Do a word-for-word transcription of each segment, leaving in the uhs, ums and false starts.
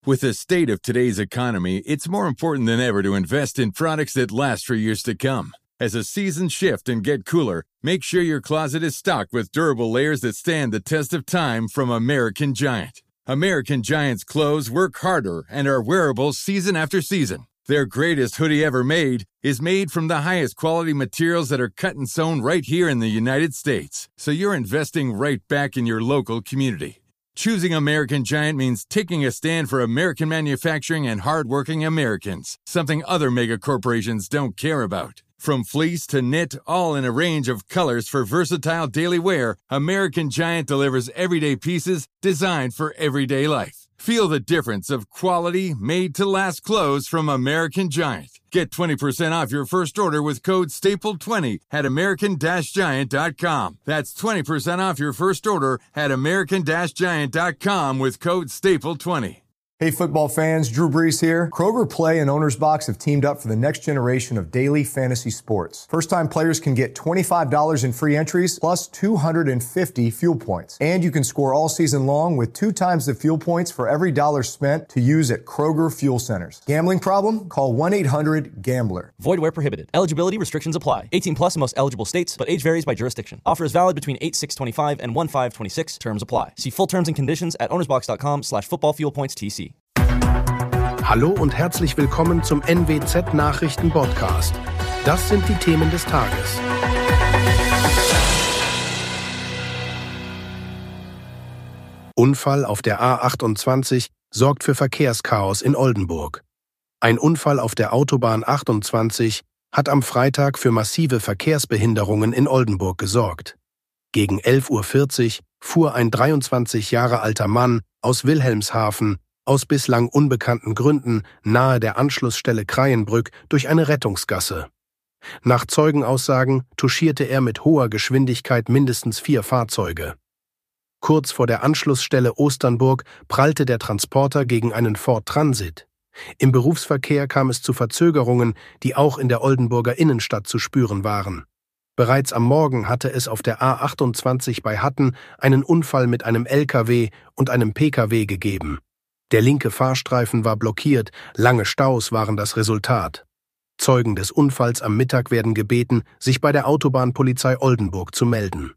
With the state of today's economy, it's more important than ever to invest in products that last for years to come. As the seasons shift and get cooler, make sure your closet is stocked with durable layers that stand the test of time from American Giant. American Giant's clothes work harder and are wearable season after season. Their greatest hoodie ever made is made from the highest quality materials that are cut and sewn right here in the United States. So you're investing right back in your local community. Choosing American Giant means taking a stand for American manufacturing and hardworking Americans, something other mega corporations don't care about. From fleece to knit, all in a range of colors for versatile daily wear, American Giant delivers everyday pieces designed for everyday life. Feel the difference of quality, made-to-last clothes from American Giant. Get twenty percent off your first order with code staple twenty at american giant dot com. That's twenty percent off your first order at american giant dot com with code staple twenty. Hey football fans, Drew Brees here. Kroger Play and Owner's Box have teamed up for the next generation of daily fantasy sports. First-time players can get twenty-five dollars in free entries plus two hundred fifty fuel points. And you can score all season long with two times the fuel points for every dollar spent to use at Kroger Fuel Centers. Gambling problem? Call one eight hundred gambler. Void where prohibited. Eligibility restrictions apply. eighteen plus in most eligible states, but age varies by jurisdiction. Offer is valid between eight six twenty-five and one five twenty-six. Terms apply. See full terms and conditions at ownersbox.com slash football fuel points TC. Hallo und herzlich willkommen zum N W Z-Nachrichten-Podcast. Das sind die Themen des Tages. Unfall auf der A achtundzwanzig sorgt für Verkehrschaos in Oldenburg. Ein Unfall auf der Autobahn achtundzwanzig hat am Freitag für massive Verkehrsbehinderungen in Oldenburg gesorgt. Gegen elf Uhr vierzig fuhr ein dreiundzwanzig Jahre alter Mann aus Wilhelmshaven aus bislang unbekannten Gründen nahe der Anschlussstelle Kreienbrück durch eine Rettungsgasse. Nach Zeugenaussagen touchierte er mit hoher Geschwindigkeit mindestens vier Fahrzeuge. Kurz vor der Anschlussstelle Osternburg prallte der Transporter gegen einen Ford Transit. Im Berufsverkehr kam es zu Verzögerungen, die auch in der Oldenburger Innenstadt zu spüren waren. Bereits am Morgen hatte es auf der A achtundzwanzig bei Hatten einen Unfall mit einem L K W und einem P K W gegeben. Der linke Fahrstreifen war blockiert, lange Staus waren das Resultat. Zeugen des Unfalls am Mittag werden gebeten, sich bei der Autobahnpolizei Oldenburg zu melden.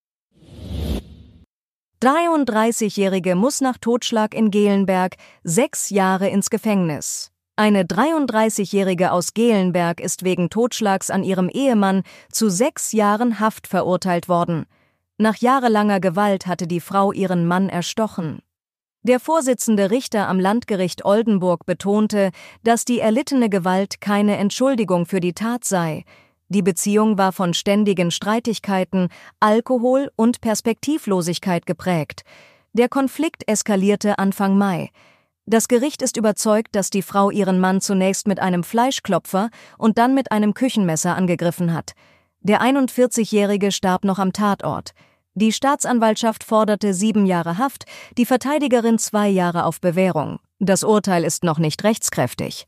dreiunddreißigjährige muss nach Totschlag in Gelenberg sechs Jahre ins Gefängnis. Eine dreiunddreißigjährige aus Gelenberg ist wegen Totschlags an ihrem Ehemann zu sechs Jahren Haft verurteilt worden. Nach jahrelanger Gewalt hatte die Frau ihren Mann erstochen. Der Vorsitzende Richter am Landgericht Oldenburg betonte, dass die erlittene Gewalt keine Entschuldigung für die Tat sei. Die Beziehung war von ständigen Streitigkeiten, Alkohol und Perspektivlosigkeit geprägt. Der Konflikt eskalierte Anfang Mai. Das Gericht ist überzeugt, dass die Frau ihren Mann zunächst mit einem Fleischklopfer und dann mit einem Küchenmesser angegriffen hat. Der einundvierzigjährige starb noch am Tatort. Die Staatsanwaltschaft forderte sieben Jahre Haft, die Verteidigerin zwei Jahre auf Bewährung. Das Urteil ist noch nicht rechtskräftig.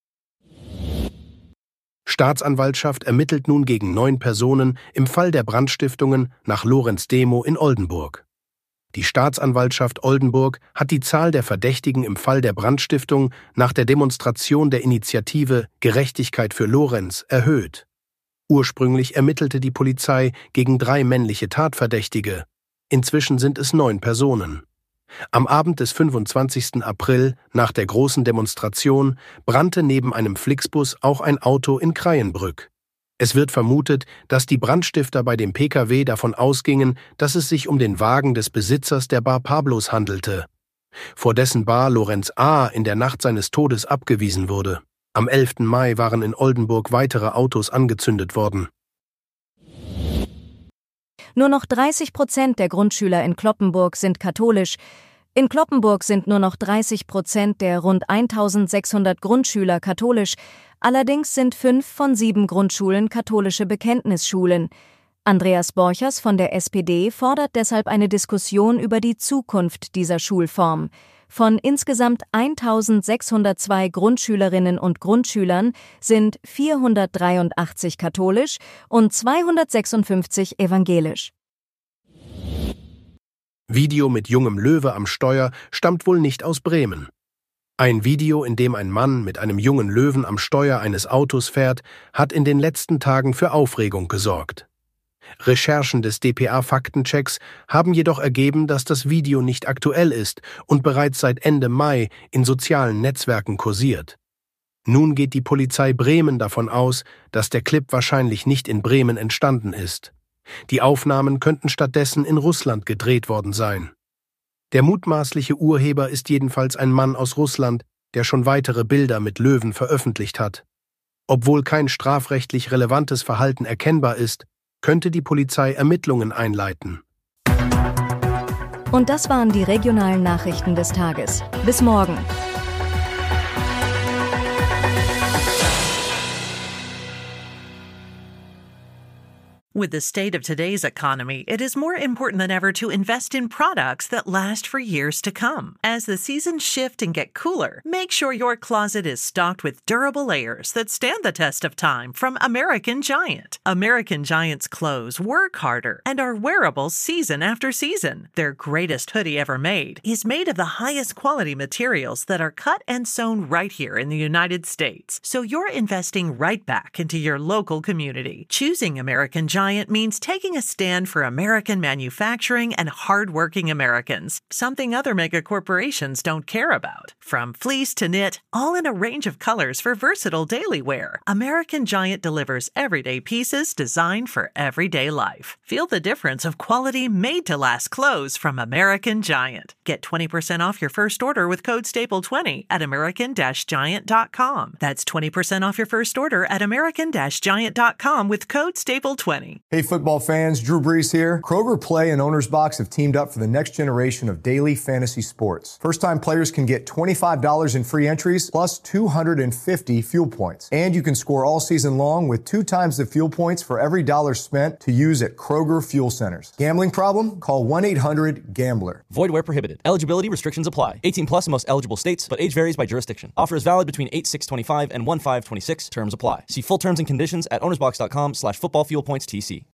Staatsanwaltschaft ermittelt nun gegen neun Personen im Fall der Brandstiftungen nach Lorenz Demo in Oldenburg. Die Staatsanwaltschaft Oldenburg hat die Zahl der Verdächtigen im Fall der Brandstiftung nach der Demonstration der Initiative Gerechtigkeit für Lorenz erhöht. Ursprünglich ermittelte die Polizei gegen drei männliche Tatverdächtige. Inzwischen sind es neun Personen. Am Abend des fünfundzwanzigsten April, nach der großen Demonstration, brannte neben einem Flixbus auch ein Auto in Kreienbrück. Es wird vermutet, dass die Brandstifter bei dem P K W davon ausgingen, dass es sich um den Wagen des Besitzers der Bar Pablos handelte, vor dessen Bar Lorenz A. in der Nacht seines Todes abgewiesen wurde. Am elften Mai waren in Oldenburg weitere Autos angezündet worden. Nur noch dreißig Prozent der Grundschüler in Cloppenburg sind katholisch. In Cloppenburg sind nur noch dreißig Prozent der rund eintausendsechshundert Grundschüler katholisch. Allerdings sind fünf von sieben Grundschulen katholische Bekenntnisschulen. Andreas Borchers von der S P D fordert deshalb eine Diskussion über die Zukunft dieser Schulform. Von insgesamt eintausendsechshundertzwei Grundschülerinnen und Grundschülern sind vierhundertdreiundachtzig katholisch und zweihundertsechsundfünfzig evangelisch. Video mit jungem Löwe am Steuer stammt wohl nicht aus Bremen. Ein Video, in dem ein Mann mit einem jungen Löwen am Steuer eines Autos fährt, hat in den letzten Tagen für Aufregung gesorgt. Recherchen des D P A-Faktenchecks haben jedoch ergeben, dass das Video nicht aktuell ist und bereits seit Ende Mai in sozialen Netzwerken kursiert. Nun geht die Polizei Bremen davon aus, dass der Clip wahrscheinlich nicht in Bremen entstanden ist. Die Aufnahmen könnten stattdessen in Russland gedreht worden sein. Der mutmaßliche Urheber ist jedenfalls ein Mann aus Russland, der schon weitere Bilder mit Löwen veröffentlicht hat. Obwohl kein strafrechtlich relevantes Verhalten erkennbar ist, könnte die Polizei Ermittlungen einleiten. Und das waren die regionalen Nachrichten des Tages. Bis morgen. With the state of today's economy, it is more important than ever to invest in products that last for years to come. As the seasons shift and get cooler, make sure your closet is stocked with durable layers that stand the test of time from American Giant. American Giant's clothes work harder and are wearable season after season. Their greatest hoodie ever made is made of the highest quality materials that are cut and sewn right here in the United States. So you're investing right back into your local community. Choosing American Giant means taking a stand for American manufacturing and hardworking Americans, something other mega corporations don't care about. From fleece to knit, all in a range of colors for versatile daily wear, American Giant delivers everyday pieces designed for everyday life. Feel the difference of quality made-to-last clothes from American Giant. Get twenty percent off your first order with code staple twenty at american giant dot com. That's twenty percent off your first order at american giant dot com with code staple twenty. Hey football fans, Drew Brees here. Kroger Play and Owner's Box have teamed up for the next generation of daily fantasy sports. First-time players can get twenty-five dollars in free entries plus two hundred fifty fuel points. And you can score all season long with two times the fuel points for every dollar spent to use at Kroger Fuel Centers. Gambling problem? Call one eight hundred gambler. Void where prohibited. Eligibility restrictions apply. eighteen plus in most eligible states, but age varies by jurisdiction. Offer is valid between eight six twenty-five and one five twenty-six. Terms apply. See full terms and conditions at ownersbox dot com slash football fuel points T C.